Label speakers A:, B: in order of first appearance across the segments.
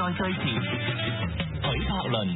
A: 在最前，許柏倫。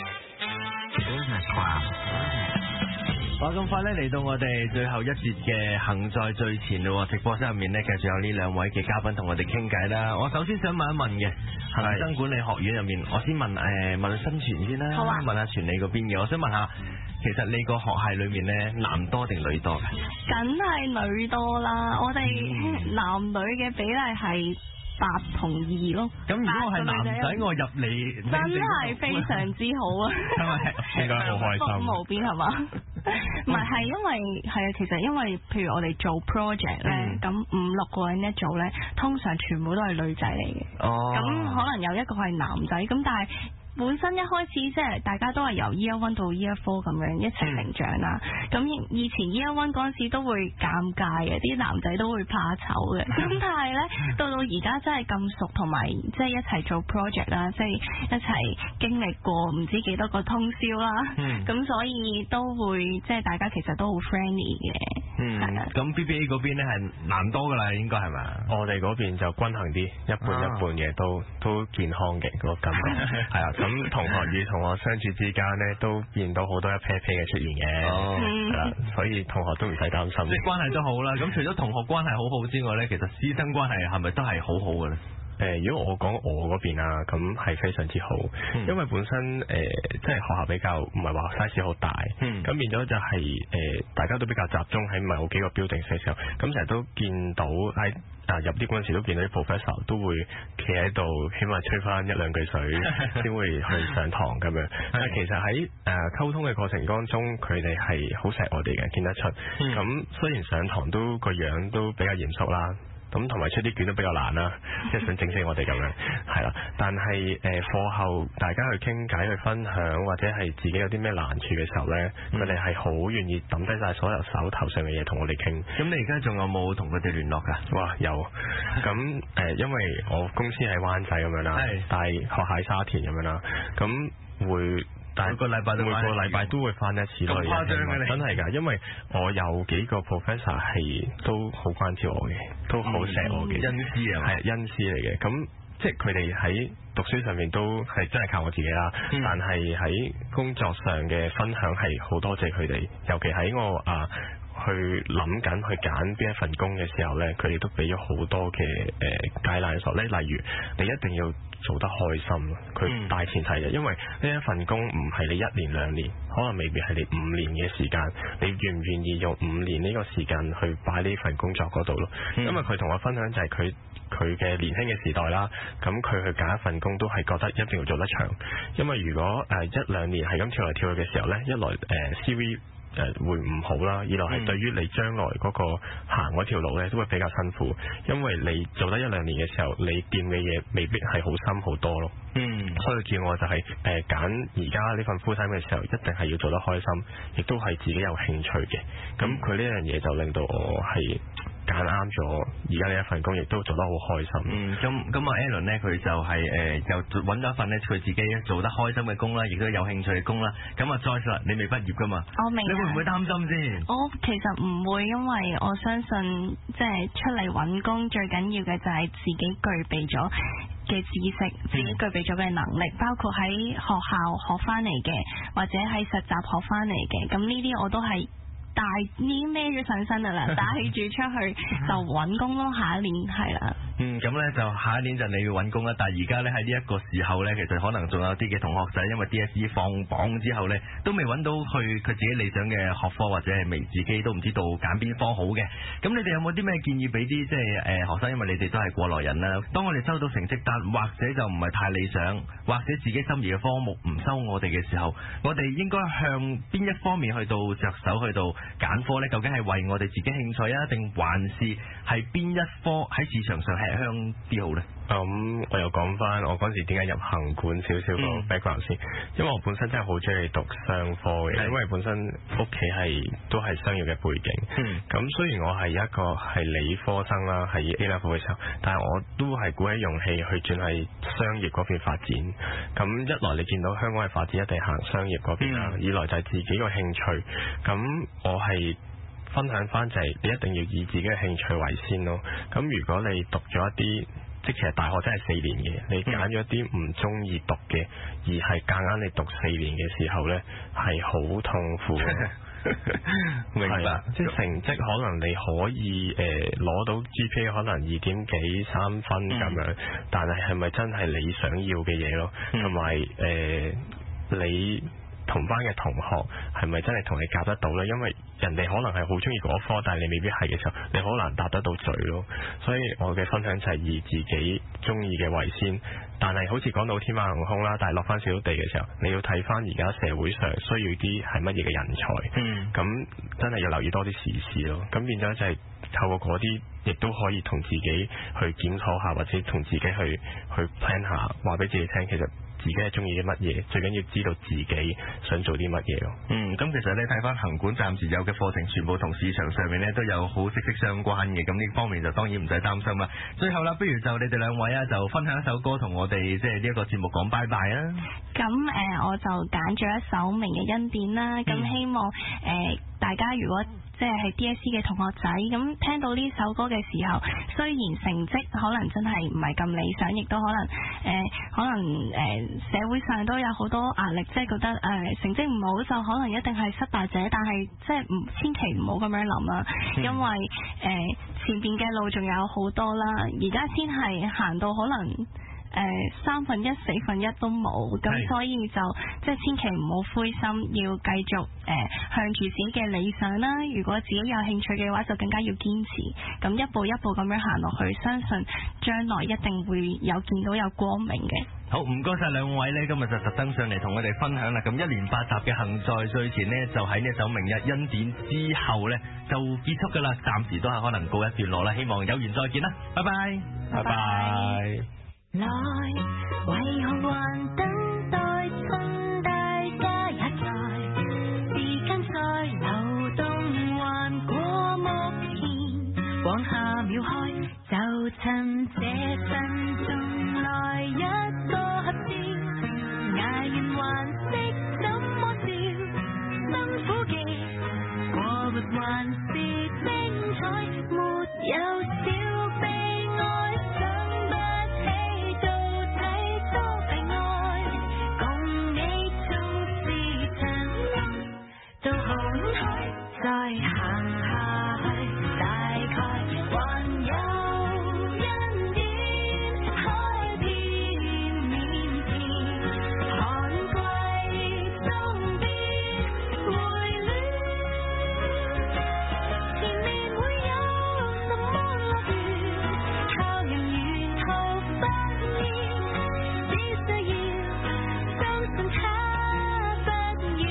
B: 咁快咧嚟到我哋最後一節嘅行在最前咯，直播室入面咧繼續有呢兩位嘅嘉賓同我哋傾偈啦。我首先想問一問嘅恒生管理學院入面，我先問問新傳先啦，
C: 好啊，
B: 問下傳理嗰邊嘅。我想問下，其實你個學系裏面咧男多定女多嘅？
C: 梗係女多啦，我哋男女嘅比例係8同2咯。
B: 咁如果我係男仔，我入嚟
C: 真係非常之好啊！
B: 應該好開心。
C: 無邊係嘛？唔係因為係啊，其實因為譬如我哋做 project 咧，咁5-6個人一組咧，通常全部都係女仔嚟嘅。咁可能有一個係男仔，咁但係本身一開始即係大家都係由 Year 1到 Year 4咁樣一齊成長啦。咁以前 Year 1嗰陣時都會尷尬嘅，啲男仔都會怕醜嘅。咁但係咧，到而家真係咁熟，同埋即係一齊做 project 啦，即係一齊經歷過唔知幾多個通宵啦。咁所以都會即係大家其實都好 friendly 嘅。
B: 咁 BBA 嗰邊咧係男多噶啦，應該係咪？
D: 我哋嗰邊就均衡啲，一半一半嘅，都健康嘅個感覺。係啊，咁同學與同學相處之間咧，都見到好多一 pair pair 嘅出現嘅。係啦，所以同學都唔使擔心。
B: 即係關係都好啦。咁除咗同學關係好好之外咧，其實師生關係係咪都係好好嘅咧？
D: 如果我講我嗰邊啊，咁係非常之好，因為本身即係學校比較唔係話 size 好大，咁變咗就係大家都比較集中喺某幾個 building 嘅時候，咁成日都見到喺入啲嗰陣時都見到啲 professor 都會企喺度，起碼吹翻1-2句水先會去上堂咁樣。但係其實喺溝通嘅過程當中，佢哋係好錫我哋嘅，見得出。咁雖然上堂都個樣都比較嚴肅啦。咁同埋出啲卷都比較難啦，即係想整死我哋咁樣，係啦。但係課後大家去傾偈去分享，或者係自己有啲咩難處嘅時候咧，佢哋係好願意抌低晒所有手頭上嘅嘢同我哋傾。
B: 咁你而家仲有冇同佢哋聯絡㗎？
D: 哇，有。咁因為我公司喺灣仔咁樣啦，但係學喺沙田咁樣啦，咁會。但每個禮拜都會翻一次咯，真係㗎，因為我有幾個 professor 係都好關照我嘅，都好錫我嘅，
B: 恩師啊，
D: 係恩師嚟嘅。咁即係佢哋喺讀書上面都係真係靠我自己啦，但係喺工作上嘅分享係好多謝佢哋，尤其喺我去諗緊去揀邊一份工嘅時候呢，佢哋都俾咗好多嘅界欄所咧，例如你一定要做得開心，佢大前提嘅，因為呢一份工唔係你1年2年，可能未必係你5年嘅時間，你願唔願意用5年呢個時間去擺呢份工作嗰度咯？因為佢同我分享就係佢嘅年輕嘅時代啦，咁佢去揀一份工都係覺得一定要做得長，因為如果1-2年係咁跳嚟跳去嘅時候呢，一來CV會唔好啦，二來係對於你將來嗰個行嗰條路咧都會比較辛苦，因為你做得1-2年嘅時候，你掂嘅嘢未必係好深好多咯。所以叫我就係揀而家呢份 full time 嘅時候，一定係要做得開心，亦都係自己有興趣嘅。咁佢呢樣嘢就令到我係揀啱咗而家呢一份工，亦都做得好開心。
B: 咁阿 Alan 咧，佢就係又揾咗一份咧佢自己做得開心嘅工啦，亦都有興趣嘅工啦。咁啊 Joyce 啦，你未畢業噶嘛？
C: 我明。你
B: 會唔會擔心先？
C: 我其實唔會，因為我相信即係出嚟揾工最緊要嘅就係自己具備咗嘅知識，自己具備咗嘅能力，包括喺學校學翻嚟嘅，或者喺實習學翻嚟嘅。咁呢啲我都係已經孭咗上身噶啦，帶住出去就揾工咯。下一年係啦。
B: 咁咧就下一年就你要揾工啦。但係而家咧喺呢一個時候咧，其實可能仲有啲嘅同學仔，因為 DSE 放榜之後咧，都未揾到去佢自己理想嘅學科，或者係未自己都唔知道揀邊科好嘅。咁你哋有冇啲咩建議俾啲即係學生？因為你哋都係過來人啦。當我哋收到成績單，或者就唔係太理想，或者自己心儀嘅科目唔收我哋嘅時候，我哋應該向邊一方面去到着手去到揀科呢？究竟係為我哋自己興趣啊，定還是係邊一科喺市場上係香啲好呢？
D: 我又講翻我嗰時點解入行管少少個 background 先，因為我本身真係好中意讀商科嘅，因為本身屋企都係商業嘅背景。咁雖然我係一個係理科生啦，係 A level 嘅時候，但係我都係鼓起勇氣去轉係商業嗰邊發展。咁一來你見到香港嘅發展一定行商業嗰邊啦，二來就係自己個興趣。咁我係分享翻就係你一定要以自己嘅興趣為先咯。咁如果你讀咗一啲即其實大學真係4年嘅，你揀咗一啲唔中意讀嘅，而係夾硬你讀4年嘅時候呢，係好痛苦嘅。
B: 明白，
D: 即係成績可能你可以攞到 GPA 可能2點幾3分咁樣，但係咪真係你想要嘅嘢咯？同埋你同班嘅同學係咪真係同你夾得到呢？因為人哋可能係好中意嗰科，但係你未必係嘅時候，你好難答得到嘴咯。所以我嘅分享就係以自己中意嘅為先。但係好似講到天馬行空啦，但係落翻少少地嘅時候，你要睇翻而家社會上需要啲係乜嘢嘅人才。咁真係要留意多啲時事咯。咁變咗就係透過嗰啲，亦都可以同自己去檢討下，或者同自己去 plan 下，話俾自己聽，其實自己係中意啲乜嘢，最緊要知道自己想做啲乜嘢咯。
B: 咁其實你睇翻行管暫時有嘅課程，全部同市場上面咧都有好息息相關嘅，咁呢方面就當然唔使擔心啦。最後啦，不如就你哋兩位啊，就分享一首歌同我哋即係呢一個節目講拜拜啊。
C: 咁我就揀咗一首《明日恩典》啦，咁希望大家如果即係 DSE 嘅同學仔，咁聽到呢首歌嘅時候，雖然成績可能真係唔係咁理想，亦都可能社會上都有好多壓力，即係覺得成績唔好就可能一定係失敗者，但係即係千祈唔好咁樣諗啊，因為前邊嘅路仲有好多啦，而家先係行到可能1/3、1/4都冇，咁所以就即係千祈唔好灰心，要繼續向住自己嘅理想啦。如果自己有興趣嘅話，就更加要堅持，咁一步一步咁樣行落去，相信將來一定會見到有光明嘅。
B: 好，唔該晒兩位呢，今日就特登上嚟同我哋分享啦。咁1連8集嘅行在最前呢，就喺呢一首《明日恩典》之後呢，就結束噶啦，暫時都係可能告一段落啦。希望有緣再見啦，拜拜，
D: 拜拜。
E: 來，為何還等待？趁大家也在，時間在流動，還過目前，往下秒開，就趁這慎重來一個合照，捱完還識怎麼笑，辛苦嘅過活還是精彩，沒有小悲哀。再行下去，大概還有恩典開遍面前，寒季終必回暖，前面會有什麼樂園，靠人沿途發現，只需要相信它不遠。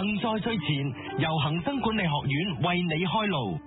F: 行在最前，由恒生管理學院為你開路。